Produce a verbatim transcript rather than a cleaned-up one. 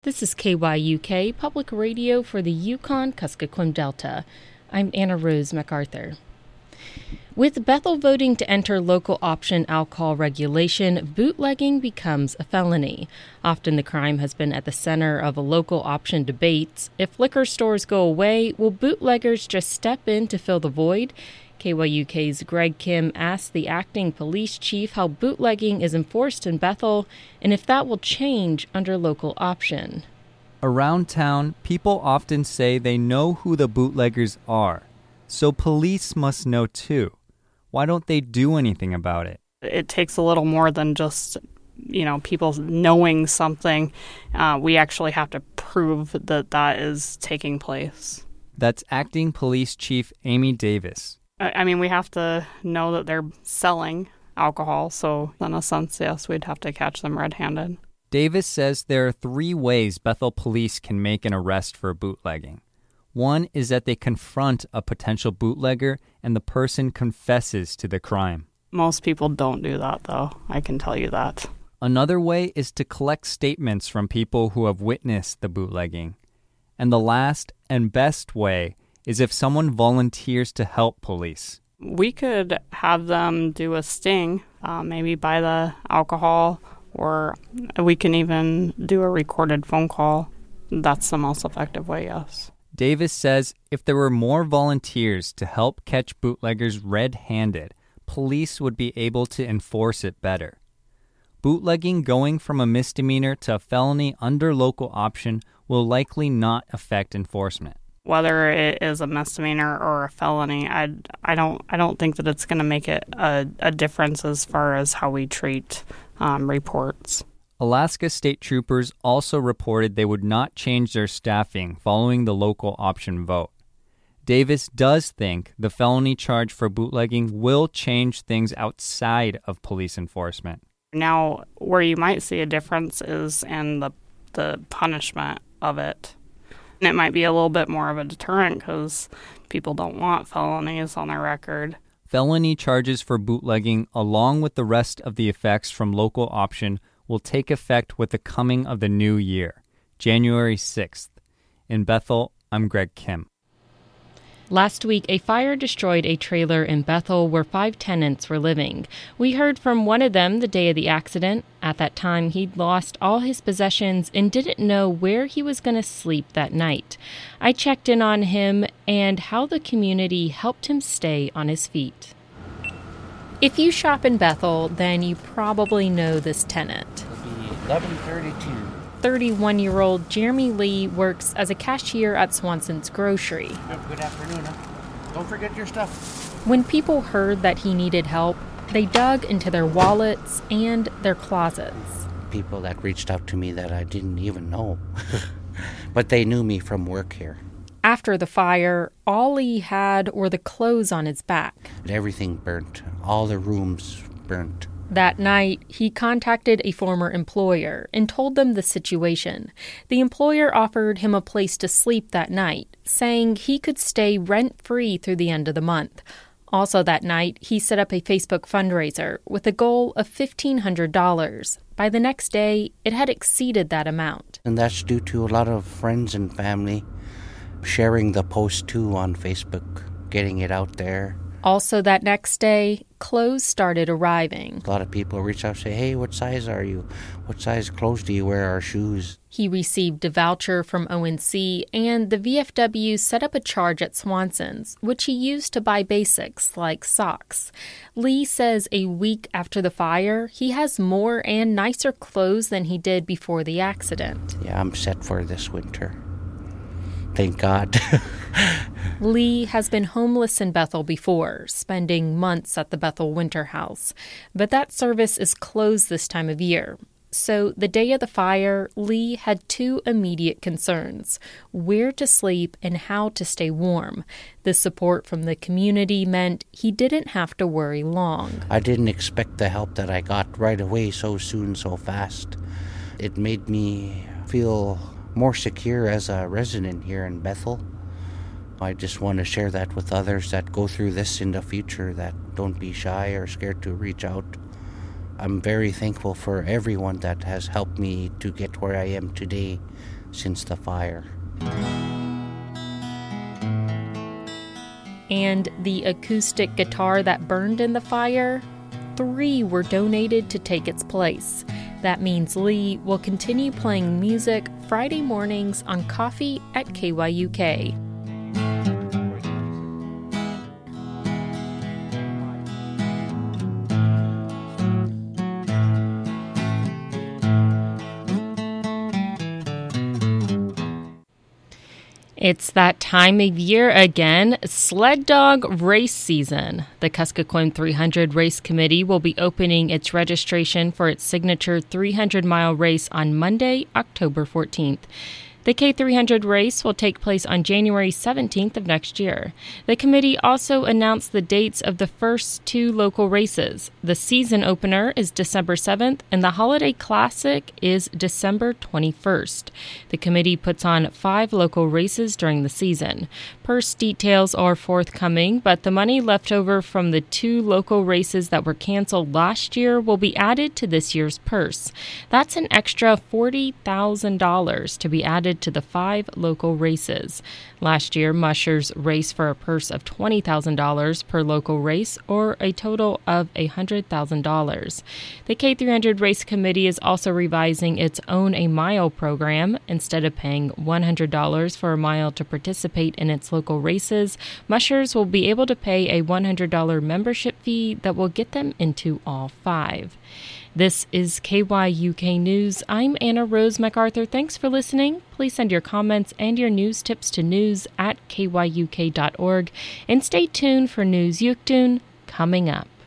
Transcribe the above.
This is K Y U K, Public Radio for the Yukon-Kuskokwim Delta. I'm Anna Rose MacArthur. With Bethel voting to enter local option alcohol regulation, bootlegging becomes a felony. Often the crime has been at the center of a local option debates. If liquor stores go away, will bootleggers just step in to fill the void? K Y U K's Greg Kim asked the acting police chief how bootlegging is enforced in Bethel and if that will change under local option. Around town, people often say they know who the bootleggers are, so police must know too. Why don't they do anything about it? It takes a little more than just, you know, people knowing something. Uh, we actually have to prove that that is taking place. That's acting police chief Amy Davis. I mean, we have to know that they're selling alcohol, so in a sense, yes, we'd have to catch them red-handed. Davis says there are three ways Bethel police can make an arrest for bootlegging. One is that they confront a potential bootlegger and the person confesses to the crime. Most people don't do that, though. I can tell you that. Another way is to collect statements from people who have witnessed the bootlegging. And the last and best way is if someone volunteers to help police. We could have them do a sting, uh, maybe buy the alcohol, or we can even do a recorded phone call. That's the most effective way, yes. Davis says if there were more volunteers to help catch bootleggers red-handed, police would be able to enforce it better. Bootlegging going from a misdemeanor to a felony under local option will likely not affect enforcement. Whether it is a misdemeanor or a felony, I, I don't I don't think that it's going to make it a, a difference as far as how we treat um, reports. Alaska State Troopers also reported they would not change their staffing following the local option vote. Davis does think the felony charge for bootlegging will change things outside of police enforcement. Now, where you might see a difference is in the the punishment of it. And it might be a little bit more of a deterrent because people don't want felonies on their record. Felony charges for bootlegging, along with the rest of the effects from local option, will take effect with the coming of the new year, January sixth. In Bethel, I'm Greg Kim. Last week, a fire destroyed a trailer in Bethel where five tenants were living. We heard from one of them the day of the accident. At that time, he'd lost all his possessions and didn't know where he was going to sleep that night. I checked in on him and how the community helped him stay on his feet. If you shop in Bethel, then you probably know this tenant. It'll be eleven thirty-two. thirty-one-year-old Jeremy Lee works as a cashier at Swanson's Grocery. Good, good afternoon. Huh? Don't forget your stuff. When people heard that he needed help, they dug into their wallets and their closets. People that reached out to me that I didn't even know. But they knew me from work here. After the fire, all Lee had were the clothes on his back. Everything burnt. All the rooms burnt. That night, he contacted a former employer and told them the situation. The employer offered him a place to sleep that night, saying he could stay rent-free through the end of the month. Also that night, he set up a Facebook fundraiser with a goal of fifteen hundred dollars. By the next day, it had exceeded that amount. And that's due to a lot of friends and family sharing the post too on Facebook, getting it out there. Also that next day, clothes started arriving. A lot of people reach out and say, hey, what size are you? What size clothes do you wear, or shoes? He received a voucher from O N C, and the V F W set up a charge at Swanson's, which he used to buy basics like socks. Lee says a week after the fire, he has more and nicer clothes than he did before the accident. Yeah, I'm set for this winter. Thank God. Lee has been homeless in Bethel before, spending months at the Bethel Winter House. But that service is closed this time of year. So the day of the fire, Lee had two immediate concerns: where to sleep and how to stay warm. The support from the community meant he didn't have to worry long. I didn't expect the help that I got right away so soon, so fast. It made me feel more secure as a resident here in Bethel. I just want to share that with others that go through this in the future, that don't be shy or scared to reach out. I'm very thankful for everyone that has helped me to get where I am today since the fire. And the acoustic guitar that burned in the fire? Three were donated to take its place. That means Lee will continue playing music Friday mornings on Coffee at K Y U K. It's that time of year again, sled dog race season. The Kuskokwim three hundred Race Committee will be opening its registration for its signature three hundred mile race on Monday, October fourteenth. The K three hundred race will take place on January seventeenth of next year. The committee also announced the dates of the first two local races. The season opener is December seventh, and the Holiday Classic is December twenty-first. The committee puts on five local races during the season. Purse details are forthcoming, but the money left over from the two local races that were canceled last year will be added to this year's purse. That's an extra forty thousand dollars to be added to the five local races. Last year, mushers raced for a purse of twenty thousand dollars per local race, or a total of one hundred thousand dollars. The K three hundred Race Committee is also revising its Own a Mile program. Instead of paying one hundred dollars for a mile to participate in its local races, mushers will be able to pay a one hundred dollars membership fee that will get them into all five. This is K Y U K News. I'm Anna Rose MacArthur. Thanks for listening. Please send your comments and your news tips to news at K Y U K dot org. And stay tuned for News Yukdun coming up.